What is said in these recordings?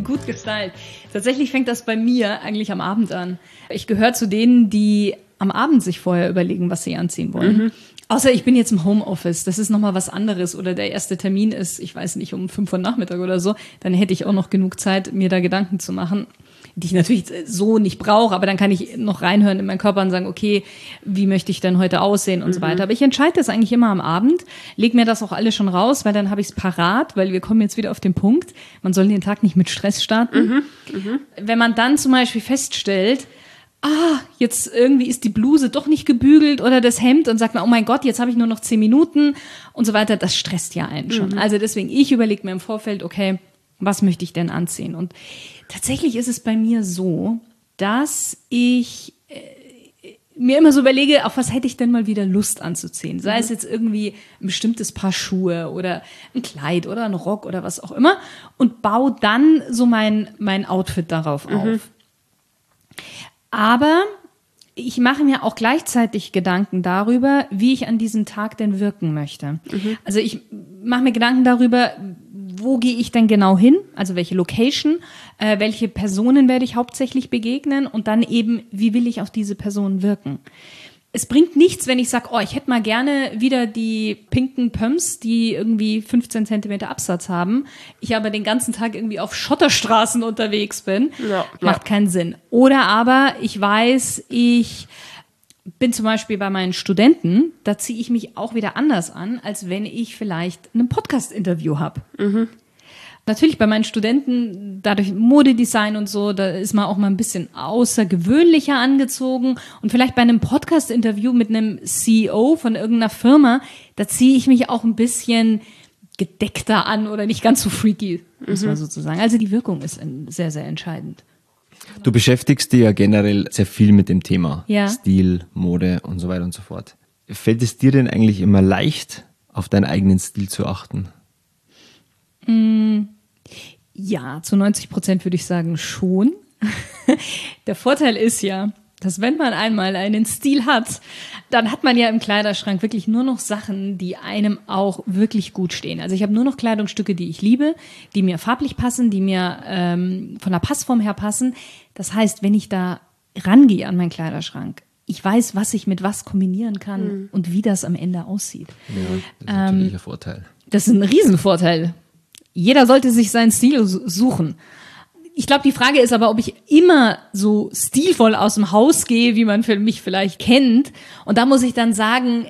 Gut gestylt. Tatsächlich fängt das bei mir eigentlich am Abend an. Ich gehöre zu denen, die am Abend sich vorher überlegen, was sie anziehen wollen. Mhm. Außer ich bin jetzt im Homeoffice, das ist nochmal was anderes. Oder der erste Termin ist, ich weiß nicht, um 5 Uhr Nachmittag oder so. Dann hätte ich auch noch genug Zeit, mir da Gedanken zu machen, die ich natürlich so nicht brauche. Aber dann kann ich noch reinhören in meinen Körper und sagen, okay, wie möchte ich denn heute aussehen und so weiter. Aber ich entscheide das eigentlich immer am Abend, lege mir das auch alles schon raus, weil dann habe ich es parat, weil wir kommen jetzt wieder auf den Punkt, man soll den Tag nicht mit Stress starten. Wenn man dann zum Beispiel feststellt, jetzt irgendwie ist die Bluse doch nicht gebügelt oder das Hemd und sagt man, oh mein Gott, jetzt habe ich nur noch 10 Minuten und so weiter. Das stresst ja einen schon. Also deswegen, ich überlege mir im Vorfeld, okay, was möchte ich denn anziehen? Und tatsächlich ist es bei mir so, dass ich mir immer so überlege, auf was hätte ich denn mal wieder Lust anzuziehen? Sei es jetzt irgendwie ein bestimmtes Paar Schuhe oder ein Kleid oder ein Rock oder was auch immer und baue dann so mein Outfit darauf auf. Aber ich mache mir auch gleichzeitig Gedanken darüber, wie ich an diesem Tag denn wirken möchte. Also ich mache mir Gedanken darüber, wo gehe ich denn genau hin? Also welche Location, welche Personen werde ich hauptsächlich begegnen und dann eben, wie will ich auf diese Personen wirken? Es bringt nichts, wenn ich sage, ich hätte mal gerne wieder die pinken Pumps, die irgendwie 15 Zentimeter Absatz haben. Ich aber den ganzen Tag irgendwie auf Schotterstraßen unterwegs bin. Ja. Macht keinen Sinn. Oder aber ich weiß, ich bin zum Beispiel bei meinen Studenten, da ziehe ich mich auch wieder anders an, als wenn ich vielleicht ein Podcast-Interview habe. Natürlich bei meinen Studenten, dadurch Modedesign und so, da ist man auch mal ein bisschen außergewöhnlicher angezogen. Und vielleicht bei einem Podcast-Interview mit einem CEO von irgendeiner Firma, da ziehe ich mich auch ein bisschen gedeckter an oder nicht ganz so freaky, muss man sozusagen. Also die Wirkung ist sehr, sehr entscheidend. Du beschäftigst dich ja generell sehr viel mit dem Thema Stil, Mode und so weiter und so fort. Fällt es dir denn eigentlich immer leicht, auf deinen eigenen Stil zu achten? Ja, zu 90% würde ich sagen schon. Der Vorteil ist ja, dass wenn man einmal einen Stil hat, dann hat man ja im Kleiderschrank wirklich nur noch Sachen, die einem auch wirklich gut stehen. Also ich habe nur noch Kleidungsstücke, die ich liebe, die mir farblich passen, die mir von der Passform her passen. Das heißt, wenn ich da rangehe an meinen Kleiderschrank, ich weiß, was ich mit was kombinieren kann und wie das am Ende aussieht. Ja, das ist natürlich ein Vorteil. Das ist ein Riesenvorteil. Jeder sollte sich seinen Stil suchen. Ich glaube, die Frage ist aber, ob ich immer so stilvoll aus dem Haus gehe, wie man für mich vielleicht kennt. Und da muss ich dann sagen,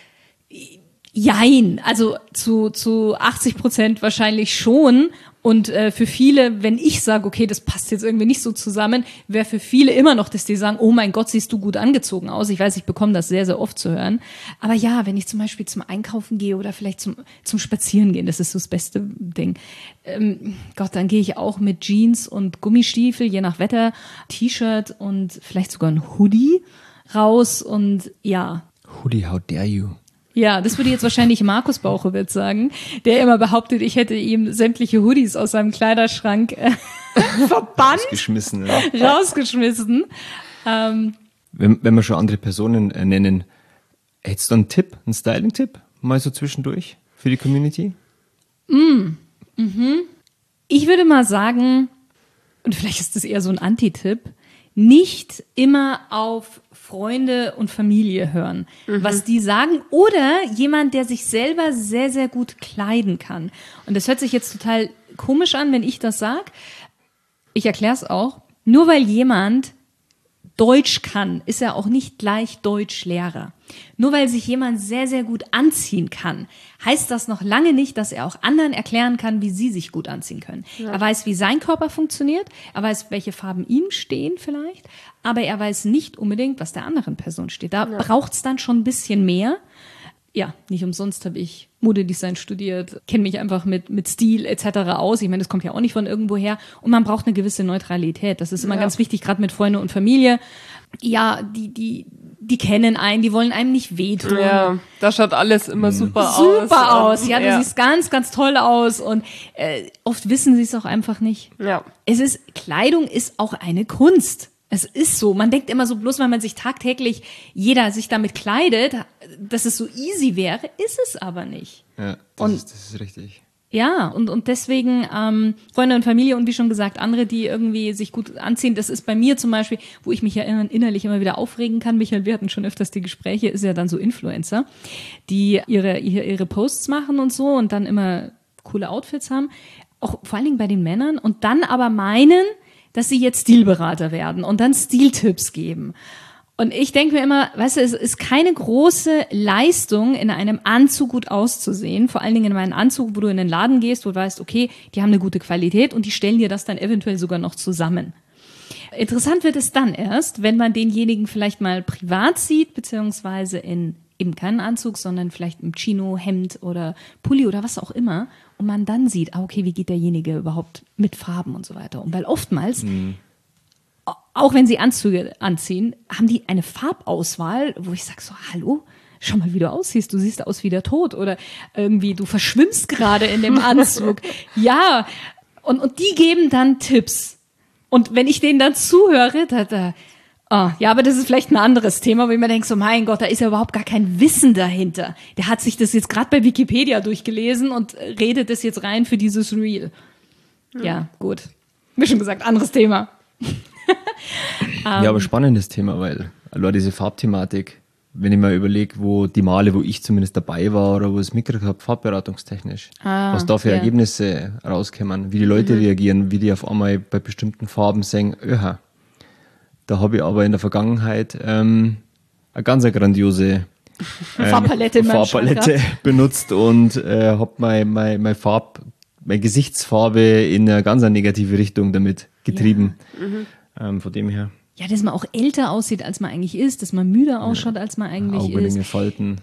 jein. Also zu 80% wahrscheinlich schon. Und für viele, wenn ich sage, okay, das passt jetzt irgendwie nicht so zusammen, wäre für viele immer noch, dass die sagen, oh mein Gott, siehst du gut angezogen aus. Ich weiß, ich bekomme das sehr, sehr oft zu hören. Aber ja, wenn ich zum Beispiel zum Einkaufen gehe oder vielleicht zum Spazieren gehen, das ist so das beste Ding. Dann gehe ich auch mit Jeans und Gummistiefel, je nach Wetter, T-Shirt und vielleicht sogar ein Hoodie raus und ja. Hoodie, how dare you? Ja, das würde jetzt wahrscheinlich Markus Bauchowitz sagen, der immer behauptet, ich hätte ihm sämtliche Hoodies aus seinem Kleiderschrank verbannt. Rausgeschmissen. Wenn wir schon andere Personen nennen, hättest du einen Tipp, einen Styling-Tipp, mal so zwischendurch für die Community? Ich würde mal sagen, und vielleicht ist das eher so ein Anti-Tipp, nicht immer auf Freunde und Familie hören, was die sagen, oder jemand, der sich selber sehr, sehr gut kleiden kann. Und das hört sich jetzt total komisch an, wenn ich das sage. Ich erkläre es auch. Nur weil jemand Deutsch kann, ist er auch nicht gleich Deutschlehrer. Nur weil sich jemand sehr, sehr gut anziehen kann, heißt das noch lange nicht, dass er auch anderen erklären kann, wie sie sich gut anziehen können. Ja. Er weiß, wie sein Körper funktioniert, er weiß, welche Farben ihm stehen vielleicht, aber er weiß nicht unbedingt, was der anderen Person steht. Da braucht's dann schon ein bisschen mehr. Ja, nicht umsonst habe ich Modedesign studiert, kenne mich einfach mit Stil etc. aus. Ich meine, das kommt ja auch nicht von irgendwo her. Und man braucht eine gewisse Neutralität. Das ist immer ganz wichtig, gerade mit Freunde und Familie. Ja, die kennen einen, die wollen einem nicht wehtun. Ja, da schaut alles immer super aus. Super aus. Ja, du siehst ganz, ganz toll aus. Und oft wissen sie es auch einfach nicht. Ja. Kleidung ist auch eine Kunst. Es ist so. Man denkt immer so, bloß weil man sich tagtäglich, jeder sich damit kleidet, dass es so easy wäre, ist es aber nicht. Ja, das ist richtig. Ja, und deswegen Freunde und Familie und wie schon gesagt, andere, die irgendwie sich gut anziehen. Das ist bei mir zum Beispiel, wo ich mich ja innerlich immer wieder aufregen kann. Michael, wir hatten schon öfters die Gespräche, ist ja dann so Influencer, die ihre Posts machen und so und dann immer coole Outfits haben. Auch vor allen Dingen bei den Männern und dann aber meinen, dass sie jetzt Stilberater werden und dann Stiltipps geben. Und ich denke mir immer, weißt du, es ist keine große Leistung, in einem Anzug gut auszusehen. Vor allen Dingen in einem Anzug, wo du in den Laden gehst, wo du weißt, okay, die haben eine gute Qualität und die stellen dir das dann eventuell sogar noch zusammen. Interessant wird es dann erst, wenn man denjenigen vielleicht mal privat sieht, beziehungsweise in eben keinen Anzug, sondern vielleicht im Chino, Hemd oder Pulli oder was auch immer. Und man dann sieht, okay, wie geht derjenige überhaupt mit Farben und so weiter. Und weil oftmals... Auch wenn sie Anzüge anziehen, haben die eine Farbauswahl, wo ich sage so, hallo, schau mal, wie du aussiehst. Du siehst aus wie der Tod oder irgendwie du verschwimmst gerade in dem Anzug. Ja, und die geben dann Tipps. Und wenn ich denen dann zuhöre, ja, aber das ist vielleicht ein anderes Thema, wo ich mir denke, so mein Gott, da ist ja überhaupt gar kein Wissen dahinter. Der hat sich das jetzt gerade bei Wikipedia durchgelesen und redet das jetzt rein für dieses Reel. Ja, gut. Wie schon gesagt, anderes Thema. Ja, aber spannendes Thema, weil allein diese Farbthematik, wenn ich mal überlege, wo die Male, wo ich zumindest dabei war oder wo ich es mitgekriegt habe, farbberatungstechnisch, was da für Ergebnisse rauskommen, wie die Leute reagieren, wie die auf einmal bei bestimmten Farben sagen, da habe ich aber in der Vergangenheit eine ganz grandiose Farbpalette benutzt und habe meine Gesichtsfarbe in eine ganz negative Richtung damit getrieben. Von dem her. Ja, dass man auch älter aussieht, als man eigentlich ist, dass man müder ausschaut, als man eigentlich Augenringe, ist. Falten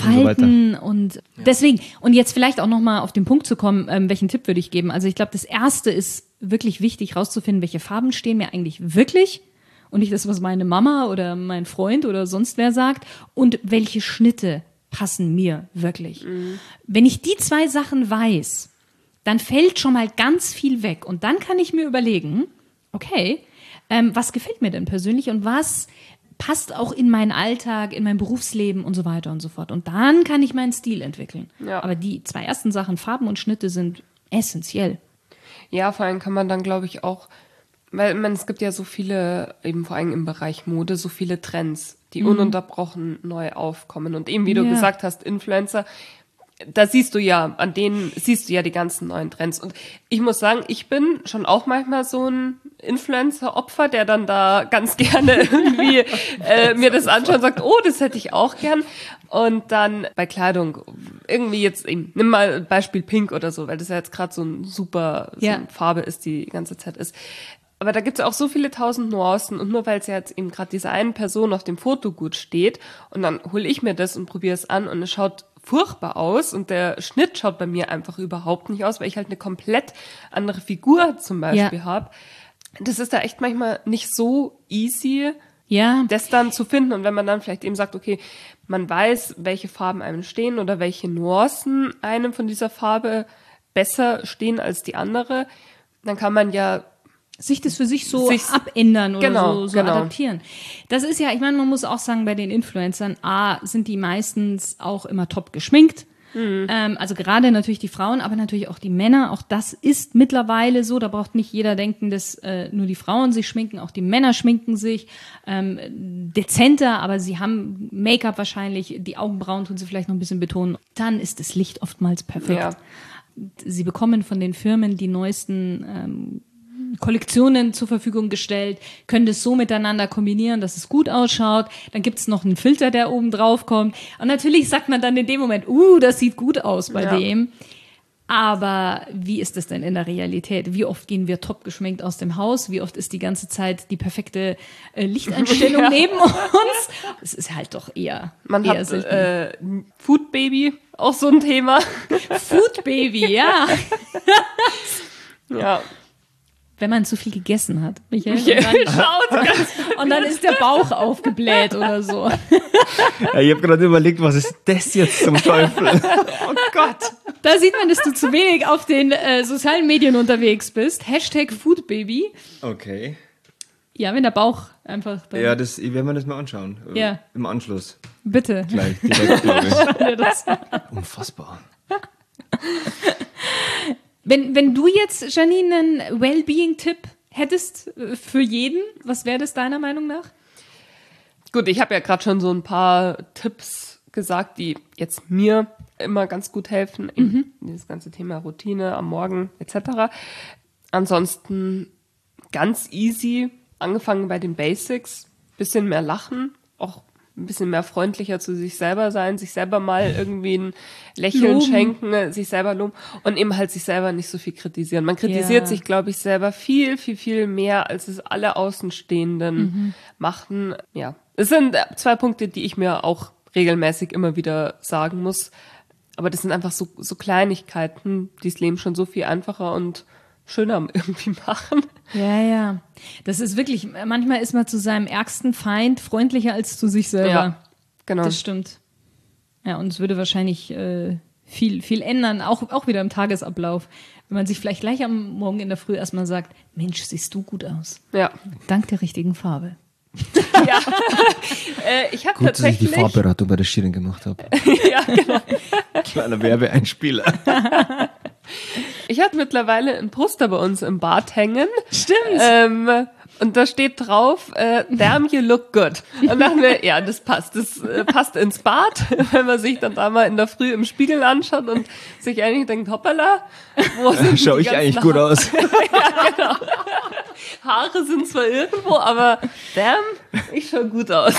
und deswegen, und jetzt vielleicht auch nochmal auf den Punkt zu kommen, welchen Tipp würde ich geben? Also ich glaube, das Erste ist wirklich wichtig, rauszufinden, welche Farben stehen mir eigentlich wirklich und nicht das, was meine Mama oder mein Freund oder sonst wer sagt und welche Schnitte passen mir wirklich. Wenn ich die zwei Sachen weiß, dann fällt schon mal ganz viel weg und dann kann ich mir überlegen, okay, was gefällt mir denn persönlich und was passt auch in meinen Alltag, in mein Berufsleben und so weiter und so fort. Und dann kann ich meinen Stil entwickeln. Ja. Aber die zwei ersten Sachen, Farben und Schnitte, sind essentiell. Ja, vor allem kann man dann, glaube ich, auch, weil es gibt ja so viele, eben vor allem im Bereich Mode, so viele Trends, die ununterbrochen neu aufkommen. Und eben, wie du gesagt hast, Influencer, da siehst du ja die ganzen neuen Trends. Und ich muss sagen, ich bin schon auch manchmal so ein Influencer-Opfer, der dann da ganz gerne irgendwie mir das anschaut und sagt, oh, das hätte ich auch gern. Und dann bei Kleidung, irgendwie jetzt, nimm mal ein Beispiel Pink oder so, weil das ja jetzt gerade so ein super so eine Farbe ist, die ganze Zeit ist. Aber da gibt es ja auch so viele tausend Nuancen und nur weil es ja jetzt eben gerade dieser einen Person auf dem Foto gut steht und dann hole ich mir das und probiere es an und es schaut furchtbar aus und der Schnitt schaut bei mir einfach überhaupt nicht aus, weil ich halt eine komplett andere Figur zum Beispiel habe. Das ist da echt manchmal nicht so easy, das dann zu finden. Und wenn man dann vielleicht eben sagt, okay, man weiß, welche Farben einem stehen oder welche Nuancen einem von dieser Farbe besser stehen als die andere, dann kann man ja sich das für sich so abändern oder so adaptieren. Das ist ja, ich meine, man muss auch sagen, bei den Influencern, sind die meistens auch immer top geschminkt. Also gerade natürlich die Frauen, aber natürlich auch die Männer. Auch das ist mittlerweile so. Da braucht nicht jeder denken, dass nur die Frauen sich schminken. Auch die Männer schminken sich dezenter, aber sie haben Make-up wahrscheinlich. Die Augenbrauen tun sie vielleicht noch ein bisschen betonen. Dann ist das Licht oftmals perfekt. Ja. Sie bekommen von den Firmen die neuesten Kollektionen zur Verfügung gestellt, können das so miteinander kombinieren, dass es gut ausschaut. Dann gibt es noch einen Filter, der oben drauf kommt. Und natürlich sagt man dann in dem Moment, das sieht gut aus bei dem. Aber wie ist das denn in der Realität? Wie oft gehen wir top geschminkt aus dem Haus? Wie oft ist die ganze Zeit die perfekte Lichteinstellung neben uns? Es ist halt doch eher selten. Food Baby, auch so ein Thema. Food Baby, ja. Ja. Wenn man zu viel gegessen hat, Michael. Und dann ist der Bauch aufgebläht oder so. Ja, ich habe gerade überlegt, was ist das jetzt zum Teufel? Oh Gott. Da sieht man, dass du zu wenig auf den sozialen Medien unterwegs bist. #Foodbaby. Okay. Ja, wenn der Bauch einfach... Ja, ich werde mir das mal anschauen. Ja. Im Anschluss. Bitte. Gleich, direkt, glaube ich. Unfassbar. Wenn du jetzt, Janine, einen Wellbeing-Tipp hättest für jeden, was wäre das deiner Meinung nach? Gut, ich habe ja gerade schon so ein paar Tipps gesagt, die jetzt mir immer ganz gut helfen, dieses ganze Thema Routine am Morgen etc. Ansonsten ganz easy, angefangen bei den Basics, bisschen mehr lachen, auch ein bisschen mehr freundlicher zu sich selber sein, sich selber mal irgendwie ein Lächeln schenken, sich selber loben und eben halt sich selber nicht so viel kritisieren. Man kritisiert sich, glaube ich, selber viel, viel, viel mehr, als es alle Außenstehenden machen. Ja, es sind 2 Punkte, die ich mir auch regelmäßig immer wieder sagen muss. Aber das sind einfach so Kleinigkeiten, die das Leben schon so viel einfacher und schöner irgendwie machen. Ja. Das ist wirklich, manchmal ist man zu seinem ärgsten Feind freundlicher als zu sich selber. Ja, genau. Das stimmt. Ja, und es würde wahrscheinlich viel, viel ändern, auch wieder im Tagesablauf. Wenn man sich vielleicht gleich am Morgen in der Früh erstmal sagt, Mensch, siehst du gut aus. Ja. Dank der richtigen Farbe. Ja. Ich habe tatsächlich... dass ich die Farbberatung bei der Schirin gemacht habe. Ja, genau. Kleiner Werbeeinspieler. Ich hatte mittlerweile ein Poster bei uns im Bad hängen. Stimmt. Und da steht drauf, damn, you look good. Und dachten wir, ja, das passt. Das passt ins Bad, wenn man sich dann da mal in der Früh im Spiegel anschaut und sich eigentlich denkt, hoppala, wo sind Schau ich eigentlich gut aus? Ja, genau. Haare sind zwar irgendwo, aber damn, ich schau gut aus.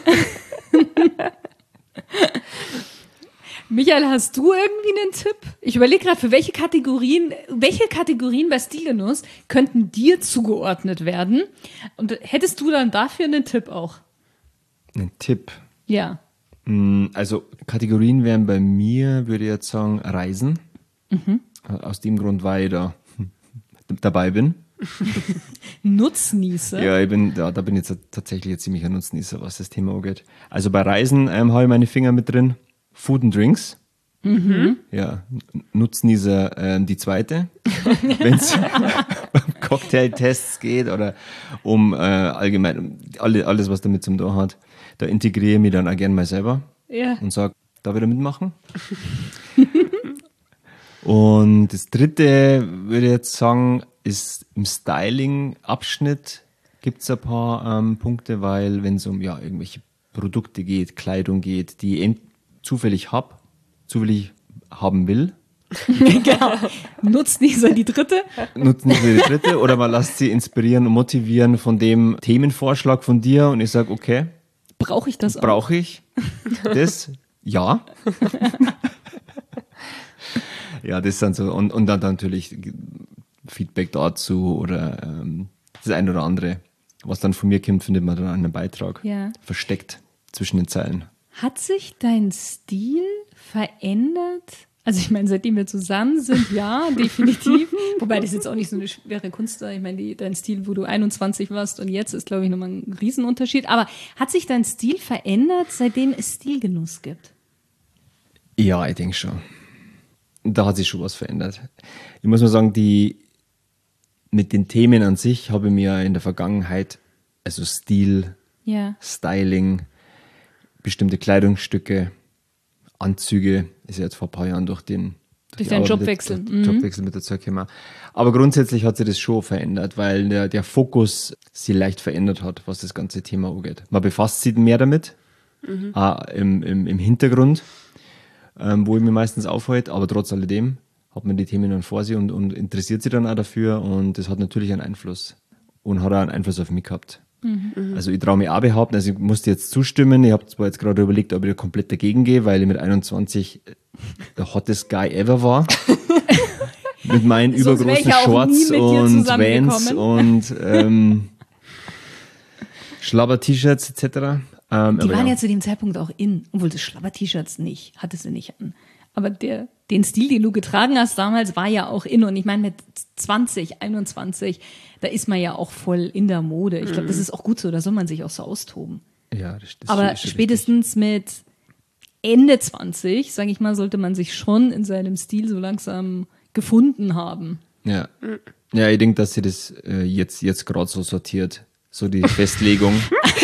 Michael, hast du irgendwie einen Tipp? Ich überlege gerade, für welche Kategorien bei Stilgenuss könnten dir zugeordnet werden? Und hättest du dann dafür einen Tipp auch? Ein Tipp? Ja. Also Kategorien wären bei mir, würde ich jetzt sagen, Reisen. Aus dem Grund, weil ich da dabei bin. Nutznießer? Ja, da bin ich jetzt tatsächlich ein ziemlicher Nutznießer, was das Thema angeht. Also bei Reisen habe ich meine Finger mit drin. Food and Drinks. Ja, Nutznießer die zweite. Wenn es um Cocktailtests geht oder um allgemein alles, was damit zum tun hat, da integriere ich mich dann auch gerne mal selber und sage, darf ich da mitmachen? Und das dritte, würde ich jetzt sagen, ist im Styling-Abschnitt gibt es ein paar Punkte, weil wenn es um irgendwelche Produkte geht, Kleidung geht, die ich zufällig haben will. Genau. Nutznießer die dritte. Oder man lässt sie inspirieren und motivieren von dem Themenvorschlag von dir und ich sage, okay. Brauche ich das auch? Brauche ich das? Ja. Ja, das sind so. Und dann natürlich Feedback dazu oder das eine oder andere. Was dann von mir kommt, findet man dann einen Beitrag. Ja. Versteckt zwischen den Zeilen. Hat sich dein Stil verändert? Also ich meine, seitdem wir zusammen sind, ja, definitiv. Wobei das jetzt auch nicht so eine schwere Kunst war. Ich meine, dein Stil, wo du 21 warst und jetzt ist, glaube ich, nochmal ein Riesenunterschied. Aber hat sich dein Stil verändert, seitdem es Stilgenuss gibt? Ja, ich denke schon. Da hat sich schon was verändert. Ich muss mal sagen, mit den Themen an sich habe ich mir in der Vergangenheit, also Stil, Styling, bestimmte Kleidungsstücke, Anzüge, ist ja jetzt vor ein paar Jahren durch den Jobwechsel. Jobwechsel mit dazu gekommen. Aber grundsätzlich hat sich das schon verändert, weil der Fokus sich leicht verändert hat, was das ganze Thema angeht. Man befasst sich mehr damit, auch im Hintergrund, wo ich mich meistens aufhalte, aber trotz alledem hat man die Themen dann vor sich und interessiert sich dann auch dafür und das hat natürlich einen Einfluss und hat auch einen Einfluss auf mich gehabt. Also ich traue mich auch behaupten, also ich musste jetzt zustimmen, ich habe zwar jetzt gerade überlegt, ob ich da komplett dagegen gehe, weil ich mit 21 der hottest guy ever war. Mit meinen übergroßen Shorts und Vans und Schlabber-T-Shirts etc. Die waren ja zu dem Zeitpunkt auch in, obwohl das Schlabber-T-Shirts hattest du nicht an. Aber den Stil, den du getragen hast damals, war ja auch in. Und ich meine, mit 20, 21, da ist man ja auch voll in der Mode. Ich glaube, das ist auch gut so, da soll man sich auch so austoben. Ja, das aber spätestens mit Ende 20, sage ich mal, sollte man sich schon in seinem Stil so langsam gefunden haben. Ja, ich denke, dass sie das jetzt gerade so sortiert. So die Festlegung.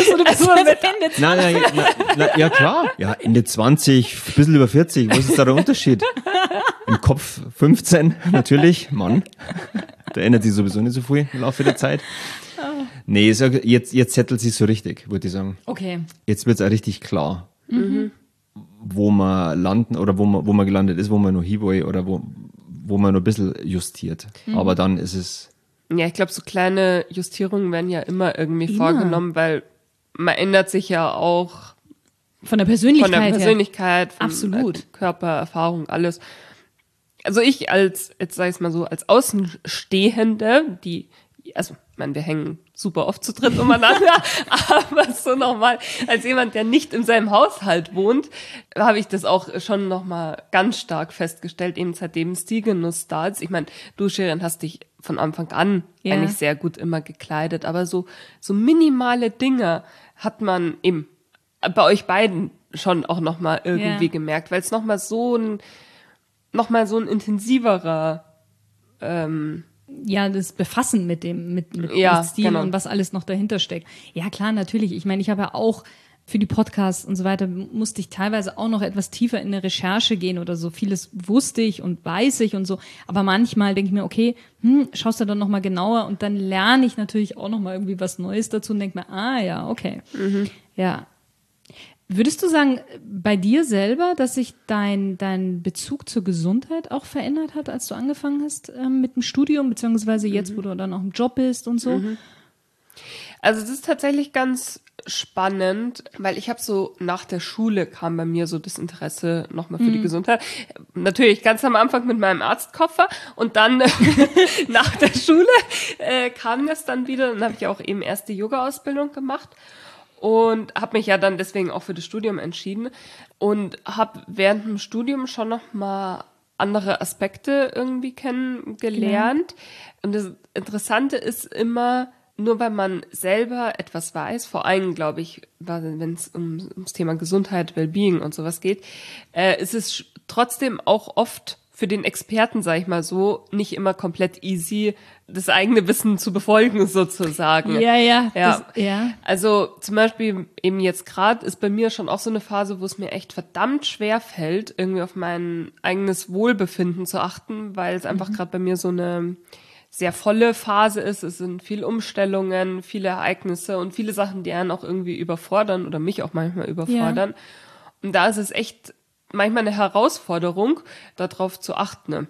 Nein, ja klar. Ja, Ende 20, ein bisschen über 40. Was ist da der Unterschied? Im Kopf 15, natürlich, Mann. Da ändert sich sowieso nicht so viel im Laufe der Zeit. Nee, jetzt settelt sich so richtig, würde ich sagen. Okay. Jetzt wird es auch richtig klar, wo man landen oder wo man gelandet ist, wo man noch hin will oder wo man noch ein bisschen justiert. Aber dann ist es... Ja, ich glaube, so kleine Justierungen werden ja immer irgendwie vorgenommen, weil man ändert sich ja auch von der Persönlichkeit von Absolut. Körpererfahrung, alles. Also ich jetzt sag ich mal so, als Außenstehende, also ich meine, wir hängen super oft zu dritt umeinander, aber so nochmal, als jemand, der nicht in seinem Haushalt wohnt, habe ich das auch schon nochmal ganz stark festgestellt, eben seitdem Stilgenuss da ist. Ich meine, du, Shirin, hast dich von Anfang an eigentlich sehr gut immer gekleidet, aber so minimale Dinge hat man eben bei euch beiden schon auch nochmal irgendwie gemerkt, weil es nochmal so ein intensiverer das Befassen mit Stil genau. und was alles noch dahinter steckt. Ja, klar, natürlich. Ich meine, ich habe ja auch für die Podcasts und so weiter musste ich teilweise auch noch etwas tiefer in eine Recherche gehen oder so. Vieles wusste ich und weiß ich und so. Aber manchmal denke ich mir, okay, schaust du dann nochmal genauer und dann lerne ich natürlich auch nochmal irgendwie was Neues dazu und denke mir, ja, okay. Ja. Würdest du sagen, bei dir selber, dass sich dein Bezug zur Gesundheit auch verändert hat, als du angefangen hast mit dem Studium, beziehungsweise jetzt, wo du dann auch im Job bist und so? Also das ist tatsächlich ganz spannend, weil ich habe so nach der Schule kam bei mir so das Interesse nochmal für die Gesundheit. Natürlich ganz am Anfang mit meinem Arztkoffer und dann nach der Schule kam das dann wieder. Dann habe ich auch eben erst die Yoga-Ausbildung gemacht. Und habe mich ja dann deswegen auch für das Studium entschieden und habe während dem Studium schon noch mal andere Aspekte irgendwie kennengelernt. Und das Interessante ist immer, nur weil man selber etwas weiß, vor allem, glaube ich, wenn es ums Thema Gesundheit, Wellbeing und sowas geht, ist es trotzdem auch oft für den Experten, sag ich mal so, nicht immer komplett easy, das eigene Wissen zu befolgen, sozusagen. Ja. Also zum Beispiel eben jetzt gerade ist bei mir schon auch so eine Phase, wo es mir echt verdammt schwer fällt, irgendwie auf mein eigenes Wohlbefinden zu achten, weil es einfach gerade bei mir so eine sehr volle Phase ist. Es sind viele Umstellungen, viele Ereignisse und viele Sachen, die einen auch irgendwie überfordern oder mich auch manchmal überfordern. Und da ist es echt manchmal eine Herausforderung, darauf zu achten.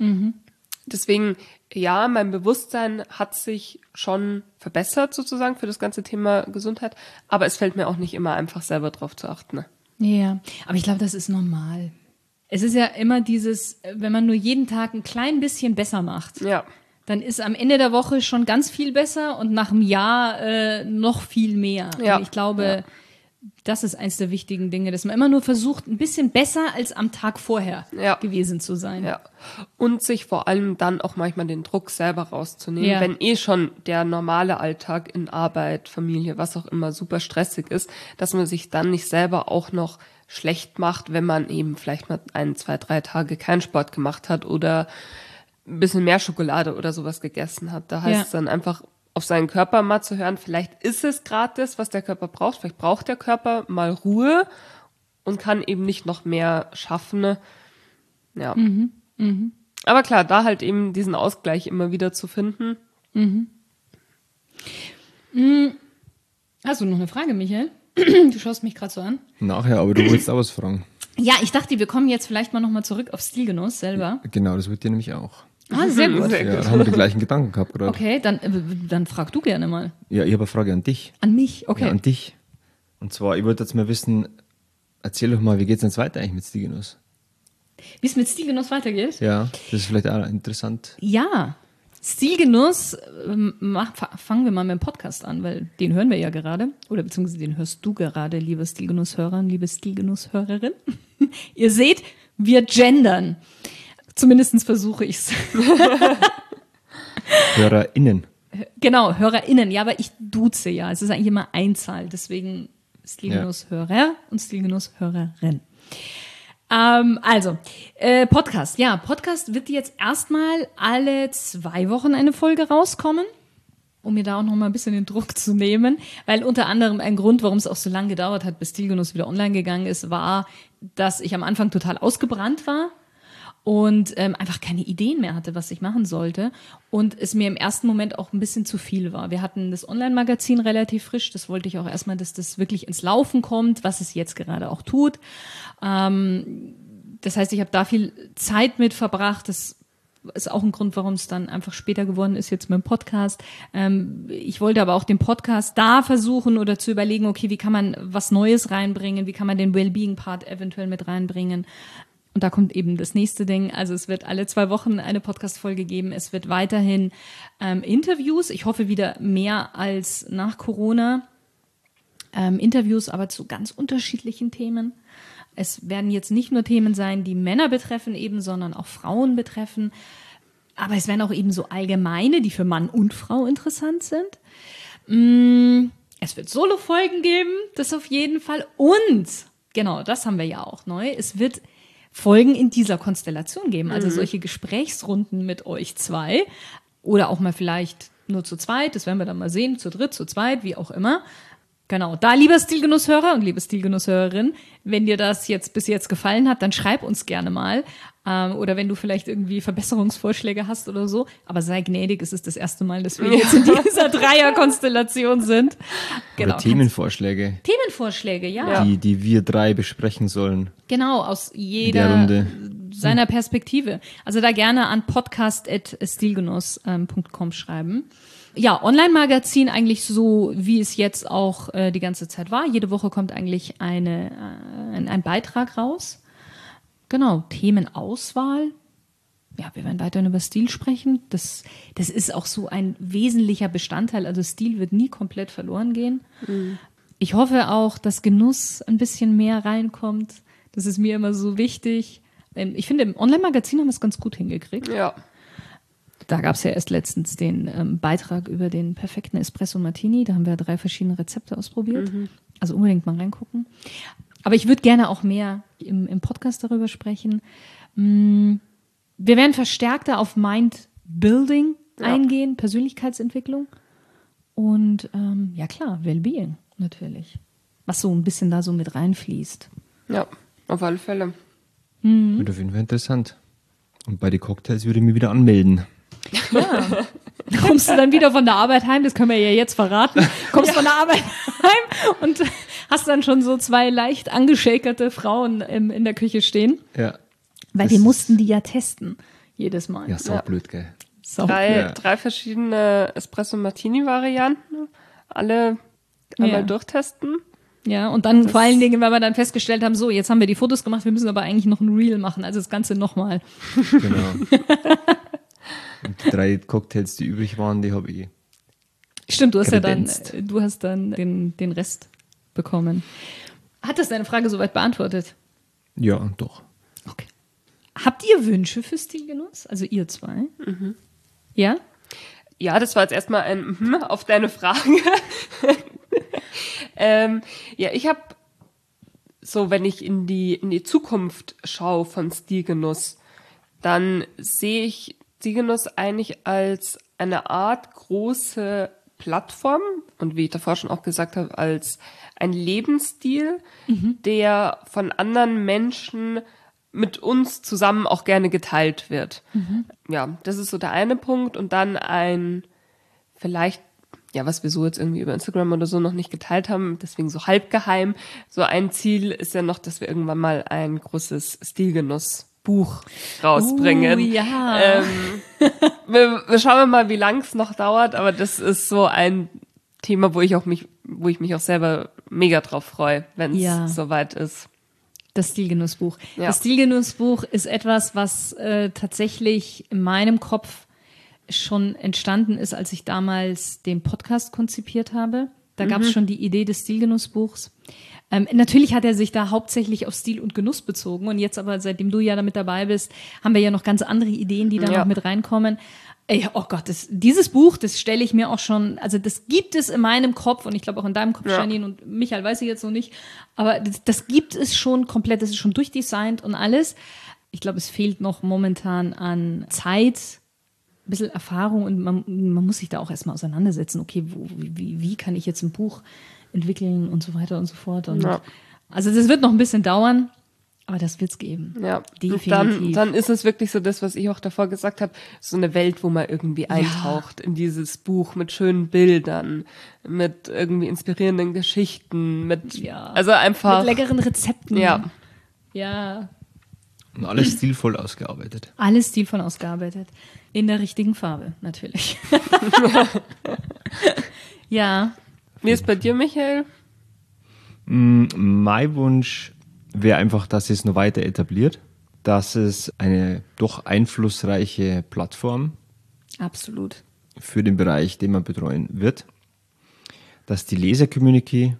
Deswegen, ja, mein Bewusstsein hat sich schon verbessert sozusagen für das ganze Thema Gesundheit, aber es fällt mir auch nicht immer einfach selber drauf zu achten. Ja, aber ich glaube, das ist normal. Es ist ja immer dieses, wenn man nur jeden Tag ein klein bisschen besser macht, dann ist am Ende der Woche schon ganz viel besser und nach einem Jahr noch viel mehr. Ja. Und ich glaube, das ist eins der wichtigen Dinge, dass man immer nur versucht, ein bisschen besser als am Tag vorher gewesen zu sein. Ja. Und sich vor allem dann auch manchmal den Druck selber rauszunehmen, wenn schon der normale Alltag in Arbeit, Familie, was auch immer super stressig ist, dass man sich dann nicht selber auch noch schlecht macht, wenn man eben vielleicht mal 1, 2, 3 Tage keinen Sport gemacht hat oder ein bisschen mehr Schokolade oder sowas gegessen hat. Da heißt es dann einfach, auf seinen Körper mal zu hören, vielleicht ist es gerade das, was der Körper braucht, vielleicht braucht der Körper mal Ruhe und kann eben nicht noch mehr schaffen. Ja. Aber klar, da halt eben diesen Ausgleich immer wieder zu finden. Hast du noch eine Frage, Michael? Du schaust mich gerade so an. Nachher, aber du wolltest auch was fragen. Ja, ich dachte, wir kommen jetzt vielleicht mal nochmal zurück auf Stilgenuss selber. Genau, das wird dir nämlich auch. Sehr gut. Ja, da haben wir die gleichen Gedanken gehabt gerade. Okay, dann frag du gerne mal. Ja, ich habe eine Frage an dich. An mich? Okay. Ja, an dich. Und zwar, ich wollte jetzt mal wissen, erzähl doch mal, wie geht's denn jetzt weiter eigentlich mit Stilgenuss? Wie es mit Stilgenuss weitergeht? Ja, das ist vielleicht auch interessant. Ja, Stilgenuss, fangen wir mal mit dem Podcast an, weil den hören wir ja gerade. Oder beziehungsweise den hörst du gerade, liebe Stilgenusshörer, liebe Stilgenusshörerin. Ihr seht, wir gendern. Zumindest versuche ich's. HörerInnen. Genau, HörerInnen. Ja, aber ich duze ja. Es ist eigentlich immer Einzahl. Deswegen Stilgenusshörer und Stilgenusshörerin. Podcast. Ja, Podcast wird jetzt erstmal alle 2 Wochen eine Folge rauskommen, um mir da auch noch mal ein bisschen den Druck zu nehmen. Weil unter anderem ein Grund, warum es auch so lange gedauert hat, bis Stilgenuss wieder online gegangen ist, war, dass ich am Anfang total ausgebrannt war. und einfach keine Ideen mehr hatte, was ich machen sollte und es mir im ersten Moment auch ein bisschen zu viel war. Wir hatten das Online-Magazin relativ frisch, das wollte ich auch erstmal, dass das wirklich ins Laufen kommt, was es jetzt gerade auch tut. Das heißt, ich habe da viel Zeit mit verbracht, das ist auch ein Grund, warum es dann einfach später geworden ist, jetzt mit dem Podcast. Ich wollte aber auch den Podcast da versuchen oder zu überlegen, okay, wie kann man was Neues reinbringen, wie kann man den Wellbeing-Part eventuell mit reinbringen. Und da kommt eben das nächste Ding. Also es wird alle 2 Wochen eine Podcast-Folge geben. Es wird weiterhin Interviews. Ich hoffe wieder mehr als nach Corona. Interviews, aber zu ganz unterschiedlichen Themen. Es werden jetzt nicht nur Themen sein, die Männer betreffen eben, sondern auch Frauen betreffen. Aber es werden auch eben so allgemeine, die für Mann und Frau interessant sind. Es wird Solo-Folgen geben, das auf jeden Fall. Und, genau, das haben wir ja auch neu, es wird Folgen in dieser Konstellation geben. Also solche Gesprächsrunden mit euch 2 oder auch mal vielleicht nur zu zweit, das werden wir dann mal sehen, zu dritt, zu zweit, wie auch immer. Genau, da lieber Stilgenusshörer und liebe Stilgenusshörerin, wenn dir das jetzt bis jetzt gefallen hat, dann schreib uns gerne mal. Oder wenn du vielleicht irgendwie Verbesserungsvorschläge hast oder so. Aber sei gnädig, es ist das erste Mal, dass wir jetzt in dieser Dreierkonstellation sind. Genau. Oder Themenvorschläge. Themenvorschläge, ja. Die wir 3 besprechen sollen. Genau, aus jeder seiner Perspektive. Also da gerne an podcast@stilgenuss.com schreiben. Ja, Online-Magazin eigentlich so, wie es jetzt auch die ganze Zeit war. Jede Woche kommt eigentlich ein Beitrag raus. Genau, Themenauswahl. Ja, wir werden weiterhin über Stil sprechen. Das ist auch so ein wesentlicher Bestandteil. Also Stil wird nie komplett verloren gehen. Ich hoffe auch, dass Genuss ein bisschen mehr reinkommt. Das ist mir immer so wichtig. Ich finde, im Online-Magazin haben wir es ganz gut hingekriegt. Ja. Da gab es ja erst letztens den Beitrag über den perfekten Espresso Martini. Da haben wir 3 verschiedene Rezepte ausprobiert. Also unbedingt mal reingucken. Aber ich würde gerne auch mehr im Podcast darüber sprechen. Wir werden verstärkter auf Mind-Building eingehen, Persönlichkeitsentwicklung. Und ja klar, Wellbeing natürlich. Was so ein bisschen da so mit reinfließt. Ja, auf alle Fälle. Wird auf jeden Fall interessant. Und bei den Cocktails würde ich mich wieder anmelden. Ja. Kommst du dann wieder von der Arbeit heim, das können wir ja jetzt verraten, kommst von der Arbeit heim und hast dann schon so 2 leicht angeschäkerte Frauen in der Küche stehen. Ja. Weil wir mussten die ja testen, jedes Mal. Ja, saublöd, gell. 3 verschiedene Espresso-Martini-Varianten, alle einmal durchtesten. Ja, und dann vor allen Dingen, weil wir dann festgestellt haben, so, jetzt haben wir die Fotos gemacht, wir müssen aber eigentlich noch ein Reel machen, also das Ganze nochmal. Genau. Und die 3 Cocktails, die übrig waren, die habe ich. Stimmt, du hast dann den Rest bekommen. Hat das deine Frage soweit beantwortet? Ja, doch. Okay. Habt ihr Wünsche für Stilgenuss? Also ihr 2? Ja? Ja, das war jetzt erstmal ein auf deine Frage. Ja, ich habe so, wenn ich in die Zukunft schaue von Stilgenuss, dann sehe ich Stilgenuss eigentlich als eine Art große Plattform und wie ich davor schon auch gesagt habe, als ein Lebensstil, der von anderen Menschen mit uns zusammen auch gerne geteilt wird. Ja, das ist so der eine Punkt und dann ein vielleicht, ja, was wir so jetzt irgendwie über Instagram oder so noch nicht geteilt haben, deswegen so halbgeheim, so ein Ziel ist ja noch, dass wir irgendwann mal ein großes Stilgenuss-Buch rausbringen. Ja. Wir schauen mal, wie lang es noch dauert, aber das ist so ein Thema, wo ich mich auch selber mega drauf freue, wenn es soweit ist. Das Stilgenussbuch. Ja. Das Stilgenussbuch ist etwas, was tatsächlich in meinem Kopf schon entstanden ist, als ich damals den Podcast konzipiert habe. Da gab es schon die Idee des Stilgenussbuchs. Natürlich hat er sich da hauptsächlich auf Stil und Genuss bezogen. Und jetzt aber, seitdem du ja damit dabei bist, haben wir ja noch ganz andere Ideen, die da noch mit reinkommen. Oh Gott, dieses Buch, das stelle ich mir auch schon, also das gibt es in meinem Kopf und ich glaube auch in deinem Kopf, Janine, und Michael weiß ich jetzt noch nicht, aber das gibt es schon komplett, das ist schon durchdesignt und alles. Ich glaube, es fehlt noch momentan an Zeit, ein bisschen Erfahrung und man muss sich da auch erstmal auseinandersetzen, okay, wie kann ich jetzt ein Buch entwickeln und so weiter und so fort. Und also das wird noch ein bisschen dauern, Aber das wird's geben. Ja, definitiv. Dann ist es wirklich so das, was ich auch davor gesagt habe, so eine Welt, wo man irgendwie eintaucht in dieses Buch mit schönen Bildern, mit irgendwie inspirierenden Geschichten, also einfach mit leckeren Rezepten. Ja. Ja. Und alles stilvoll ausgearbeitet. Alles stilvoll ausgearbeitet. In der richtigen Farbe, natürlich. Ja. Wie ist bei dir, Michael? Mein Wunsch wäre einfach, dass es noch weiter etabliert, dass es eine doch einflussreiche Plattform Absolut. für den Bereich, den man betreuen wird, dass die Leser-Community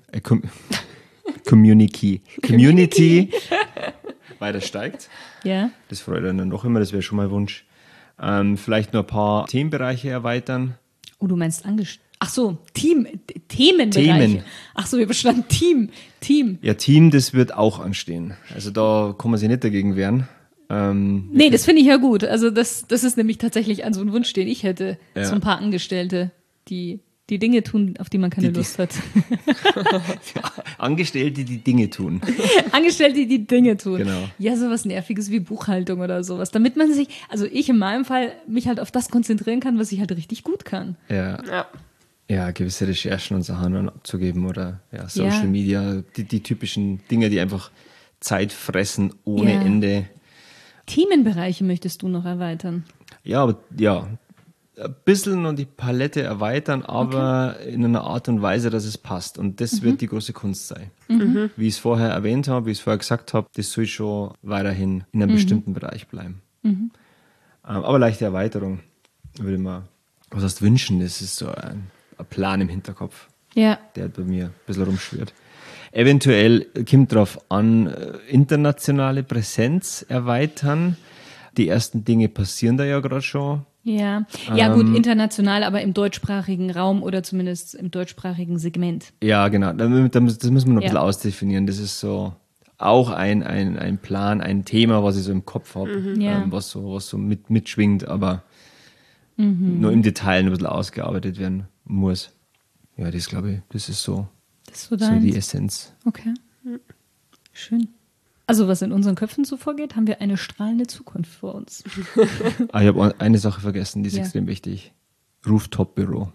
weiter steigt. Ja. Das freut einen dann noch immer, das wäre schon mein Wunsch. Vielleicht noch ein paar Themenbereiche erweitern. Oh, du meinst Ach so, Themenbereiche. Themen. Ach so, wir bestanden Team. Ja, Team, das wird auch anstehen. Also da kann man sich nicht dagegen wehren. Nee, das finde ich ja gut. Also das ist nämlich tatsächlich so ein Wunsch, den ich hätte. Ja. So ein paar Angestellte, die Dinge tun, auf die man keine Lust hat. Angestellte, die Dinge tun. Angestellte, die Dinge tun. Genau. Ja, sowas Nerviges wie Buchhaltung oder sowas. Damit man sich, also ich in meinem Fall, mich halt auf das konzentrieren kann, was ich halt richtig gut kann. Ja, gewisse Recherchen und Sachen dann abzugeben oder Social Media, die typischen Dinge, die einfach Zeit fressen ohne Ende. Themenbereiche möchtest du noch erweitern? Ja, aber ein bisschen und die Palette erweitern, aber in einer Art und Weise, dass es passt. Und das wird die große Kunst sein. Wie ich es vorher erwähnt habe, wie ich es vorher gesagt habe, das soll schon weiterhin in einem bestimmten Bereich bleiben. Aber leichte Erweiterung würde man, was heißt wünschen, das ist so ein Plan im Hinterkopf, der bei mir ein bisschen rumschwirrt. Eventuell kommt drauf an, internationale Präsenz erweitern. Die ersten Dinge passieren da ja gerade schon. Ja, gut, international, aber im deutschsprachigen Raum oder zumindest im deutschsprachigen Segment. Ja, genau. Das müssen wir noch ein bisschen ausdefinieren. Das ist so auch ein Plan, ein Thema, was ich so im Kopf habe, was so mitschwingt, aber nur im Detail ein bisschen ausgearbeitet werden muss. Ja, das glaube ich, das ist so die Essenz. Okay, schön. Also was in unseren Köpfen so vorgeht, haben wir eine strahlende Zukunft vor uns. Ich habe eine Sache vergessen, die ist extrem wichtig. Rooftop-Büro.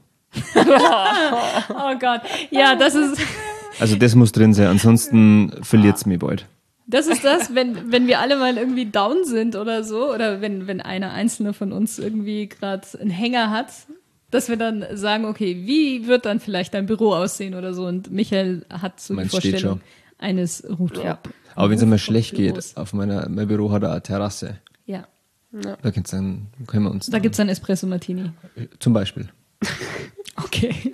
Oh Gott, ja, das ist... Also das muss drin sein, ansonsten verliert es mich bald. Das ist das, wenn wir alle mal irgendwie down sind oder so, oder wenn einer einzelne von uns irgendwie gerade einen Hänger hat, dass wir dann sagen, okay, wie wird dann vielleicht dein Büro aussehen oder so. Und Michael hat so die Vorstellung eines Rooftop. Ja. Aber wenn es einmal schlecht geht, mein Büro hat eine Terrasse. Ja. Da können wir uns da gibt es dann Espresso Martini. Zum Beispiel. Okay.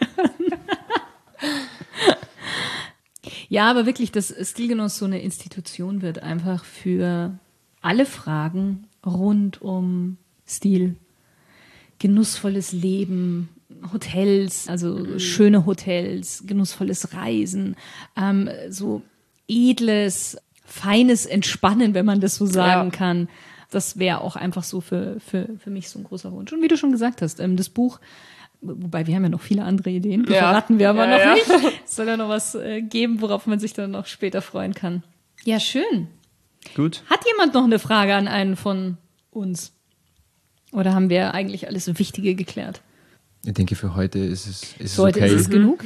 Ja, aber wirklich, dass Stilgenuss so eine Institution wird, einfach für alle Fragen rund um Stil, genussvolles Leben, Hotels, also schöne Hotels, genussvolles Reisen, so edles, feines Entspannen, wenn man das so sagen kann. Das wäre auch einfach so für mich so ein großer Wunsch. Und wie du schon gesagt hast, das Buch, wobei wir haben ja noch viele andere Ideen, die verraten wir aber noch nicht. Es soll ja noch was geben, worauf man sich dann noch später freuen kann. Ja, schön. Gut. Hat jemand noch eine Frage an einen von uns? Oder haben wir eigentlich alles Wichtige geklärt? Ich denke, für heute ist es heute okay. Ist es genug?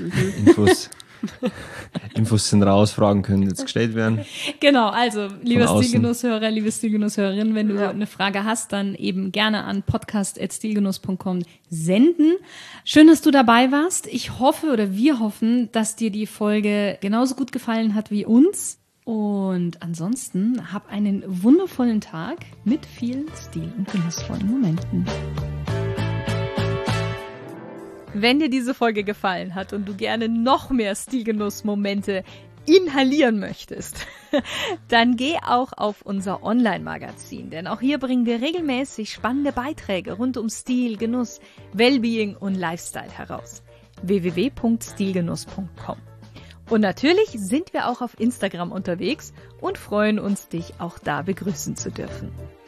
Infos sind raus, Fragen können jetzt gestellt werden. Genau, also lieber Stilgenusshörer, liebe Stilgenusshörerin, wenn du eine Frage hast, dann eben gerne an podcast@stilgenuss.com senden. Schön, dass du dabei warst. Ich hoffe oder wir hoffen, dass dir die Folge genauso gut gefallen hat wie uns. Und ansonsten hab einen wundervollen Tag mit viel Stil und genussvollen Momenten. Wenn dir diese Folge gefallen hat und du gerne noch mehr Stilgenuss-Momente inhalieren möchtest, dann geh auch auf unser Online-Magazin, denn auch hier bringen wir regelmäßig spannende Beiträge rund um Stil, Genuss, Wellbeing und Lifestyle heraus. www.stilgenuss.com. Und natürlich sind wir auch auf Instagram unterwegs und freuen uns, dich auch da begrüßen zu dürfen.